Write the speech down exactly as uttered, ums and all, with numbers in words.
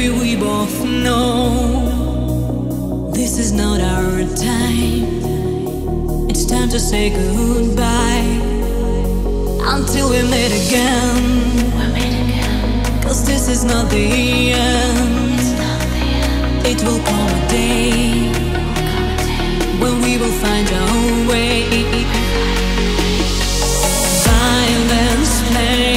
baby, we both know this is not our time. It's time to say goodbye until we meet again. Cause this is not the end. It will come a day when we will find our way. Violence play